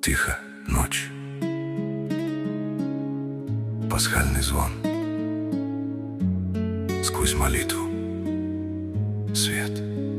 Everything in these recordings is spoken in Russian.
Тихо, ночь, пасхальный звон, сквозь молитву свет.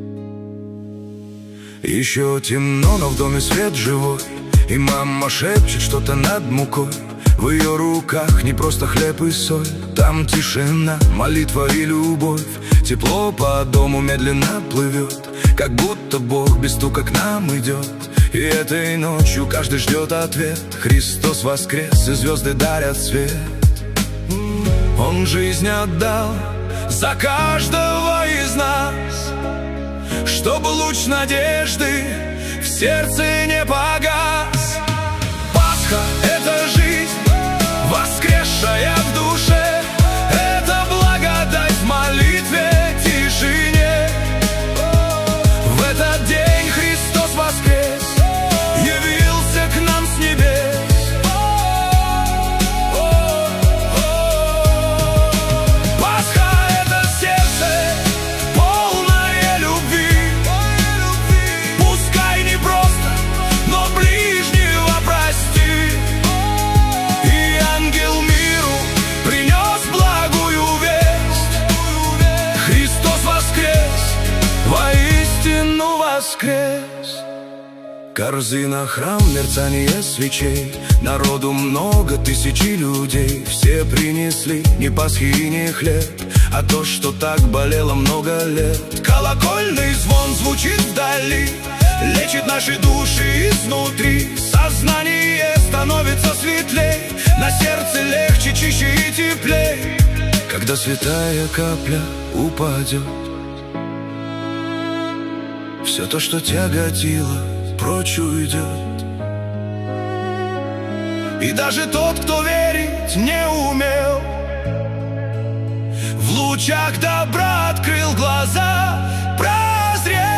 Еще темно, но в доме свет живой, и мама шепчет что-то над мукой. В ее руках не просто хлеб и соль, там тишина, молитва и любовь. Тепло по дому медленно плывет, как будто Бог без стука к нам идет. И этой ночью каждый ждет ответ. Христос воскрес, и звезды дарят свет. Он жизнь отдал за каждого из нас, чтобы луч надежды в сердце не погас. Пасха — это жизнь, воскресшая в душе. Это благодать в молитве, тишине. В этот день Христос воскрес, явился к нам с небес. Пасха — это сердце, полное любви. Пускай не просто, но ближнего прости. И ангел миру принес благую весть. Христос воскрес, воистину воскрес. Корзина, храм, мерцание свечей. Народу много, тысячи людей. Все принесли не пасхи и не хлеб, а то, что так болело много лет. Колокольный звон звучит вдали, лечит наши души изнутри. Сознание становится светлей, на сердце легче, чище и теплей. Когда святая капля упадет, все то, что тяготило, прочь уйдет. И даже тот, кто верить не умел, в лучах добра открыл глаза, прозрел.